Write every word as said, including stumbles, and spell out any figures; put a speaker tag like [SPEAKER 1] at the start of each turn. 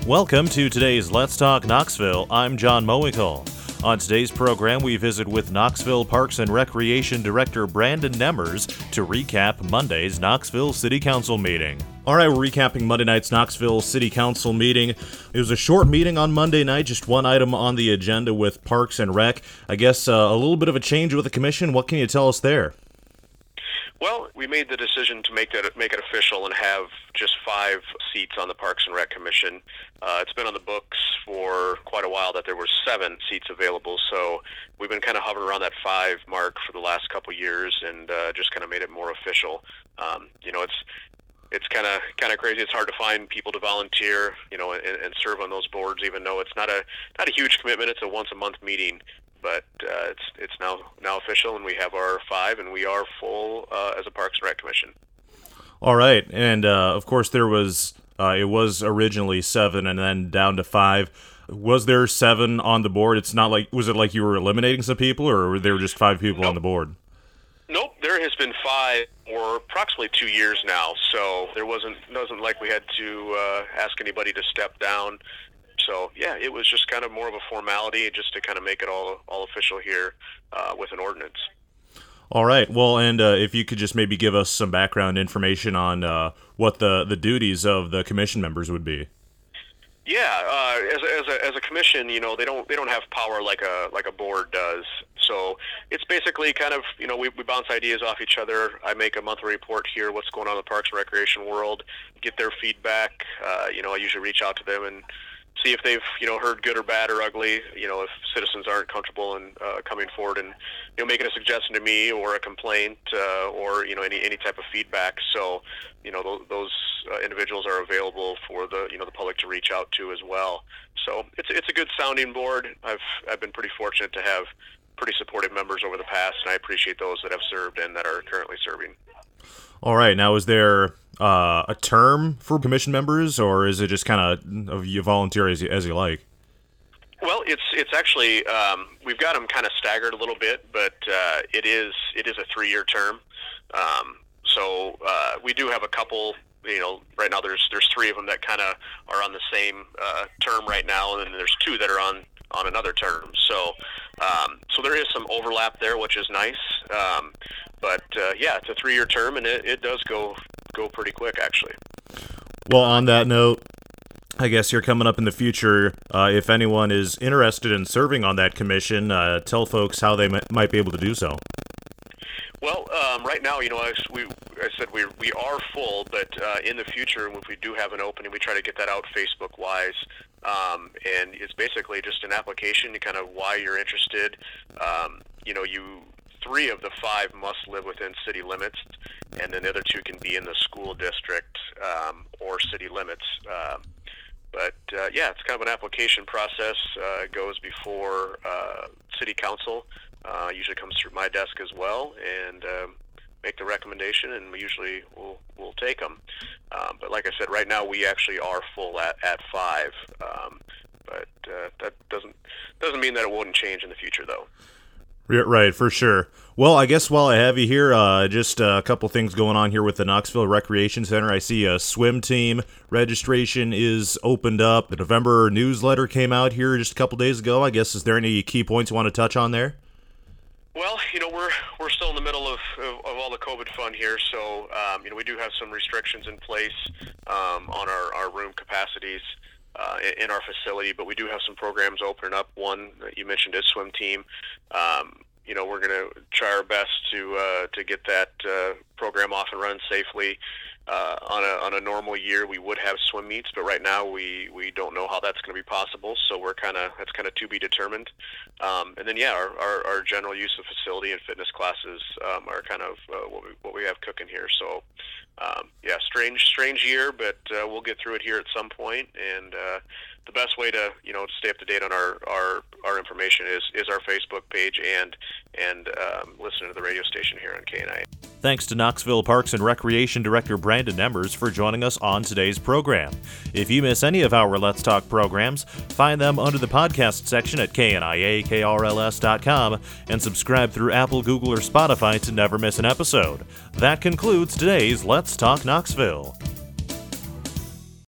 [SPEAKER 1] Welcome to today's Let's Talk Knoxville. I'm John Mowinkle. On today's program, we visit with Knoxville Parks and Recreation Director Brandon Nemmers to recap Monday's Knoxville City Council meeting. All right, we're recapping Monday night's Knoxville City Council meeting. It was a short meeting on Monday night, just one item on the agenda with Parks and Rec. I guess uh, a little bit of a change with the commission. What can you tell us there?
[SPEAKER 2] Well, we made the decision to make that make it official and have just five seats on the Parks and Rec Commission. Uh, it's been on the books for quite a while that there were seven seats available, so we've been kind of hovering around that five mark for the last couple years, and uh, just kind of made it more official. Um, you know, it's it's kind of kind of crazy. It's hard to find people to volunteer, you know, and, and serve on those boards, even though it's not a not a huge commitment. It's a once a month meeting. But uh, it's it's now now official, and we have our five, and we are full uh, as a Parks and Rec Commission.
[SPEAKER 1] All right, and uh, of course there was uh, it was originally seven, and then down to five. Was there seven on the board? It's not like was it like you were eliminating some people, or were there just five people
[SPEAKER 2] nope.
[SPEAKER 1] on the board?
[SPEAKER 2] Nope, there has been five for approximately two years now. So there wasn't wasn't like we had to uh, ask anybody to step down. So, yeah, it was just kind of more of a formality just to kind of make it all all official here uh, with an ordinance.
[SPEAKER 1] All right. Well, and uh, if you could just maybe give us some background information on uh, what the, the duties of the commission members would be.
[SPEAKER 2] Yeah, uh, as a, as a as a commission, you know, they don't they don't have power like a like a board does. So it's basically kind of, you know, we, we bounce ideas off each other. I make a monthly report here, what's going on in the parks and recreation world, get their feedback. Uh, you know, I usually reach out to them and see if they've, you know, heard good or bad or ugly, you know, if citizens aren't comfortable in uh, coming forward and, you know, making a suggestion to me or a complaint uh, or, you know, any, any type of feedback. So, you know, those, those uh, individuals are available for the, you know, the public to reach out to as well. So it's it's a good sounding board. I've I've been pretty fortunate to have pretty supportive members over the past, and I appreciate those that have served and that are currently serving. All
[SPEAKER 1] right. Now, is there uh, a term for commission members, or is it just kind of you volunteer as you, as you like?
[SPEAKER 2] Well, it's it's actually um, we've got them kind of staggered a little bit, but uh, it is it is a three-year term. Um, so uh, we do have a couple. You know, right now there's there's three of them that kind of are on the same uh, term right now, and then there's two that are on, on another term. So um, so there is some overlap there, which is nice. Um, but uh, yeah, it's a three-year term, and it, it does go go pretty quick, actually.
[SPEAKER 1] Well, on that note, I guess you're coming up in the future. Uh, if anyone is interested in serving on that commission, uh, tell folks how they m- might be able to do so.
[SPEAKER 2] Well, um, right now, you know, as we, I said we we are full, but uh, in the future, if we do have an opening, we try to get that out Facebook-wise, um, and it's basically just an application, kind of why you're interested. Um, you know, you three of the five must live within city limits, and then the other two can be in the school district um, or city limits. Um, but uh, yeah, it's kind of an application process. Uh, it goes before uh, city council. Uh, usually comes through my desk as well, and um, make the recommendation, and we usually will will take them. Um, but like I said, right now we actually are full at at five. Um, but uh, that doesn't doesn't mean that it wouldn't change in the future, though.
[SPEAKER 1] Right, for sure. Well, I guess while I have you here, uh, just a couple things going on here with the Knoxville Recreation Center. I see a swim team registration is opened up. The November newsletter came out here just a couple days ago. I guess, is there any key points you want to touch on there?
[SPEAKER 2] Well, you know, we're we're still in the middle of, of, of all the COVID fun here, so um, you know, we do have some restrictions in place um, on our, our room capacities uh, in our facility, but we do have some programs opening up. One that you mentioned is swim team. Um, you know, we're going to try our best to uh, to get that uh, program off and running safely. Uh, on a on a normal year, we would have swim meets, but right now we, we don't know how that's going to be possible. So we're kind of that's kind of to be determined. Um, and then yeah, our, our, our general use of facility and fitness classes um, are kind of uh, what we what we have cooking here. So um, yeah, strange strange year, but uh, we'll get through it here at some point. And uh, the best way to you know to stay up to date on our, our, our information is is our Facebook page and and um, listen to the radio station here on K N I A.
[SPEAKER 1] Thanks to Knoxville Parks and Recreation Director Brandon Nemmers for joining us on today's program. If you miss any of our Let's Talk programs, find them under the podcast section at K N I A K R L S dot com and subscribe through Apple, Google, or Spotify to never miss an episode. That concludes today's Let's Talk Knoxville.